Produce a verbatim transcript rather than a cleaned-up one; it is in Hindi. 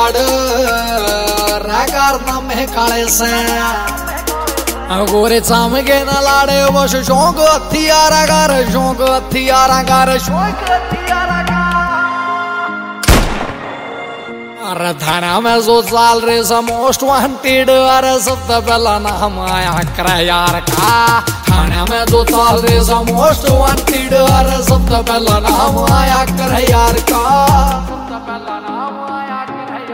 यार करना में काले से गोरे चाम के न लाड़े बस शौक हथियारा कर शौक हथियारा कर शौक हथियारा अरे थाना में जो चाल रे सा मोस्ट वांटेड अरे सबसे पहला नाम आया कर यार का थाना में जो चाल रे सा मोस्ट वांटेड अरे सबसे पहला नाम आया कर यार का सबसे पहला नाम